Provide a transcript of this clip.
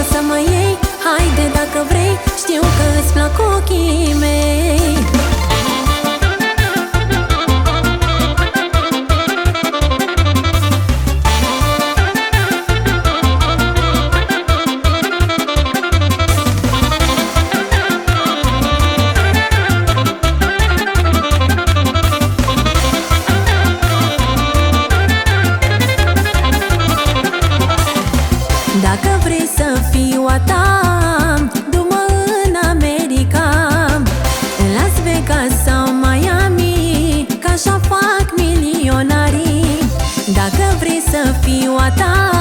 să mă iei, haide dacă vrei, știu că îți plac ochii mei. Dacă vrei să fiu a ta, du-mă în America, în Las Vegas sau Miami, că așa fac milionarii. Dacă vrei să fiu a ta,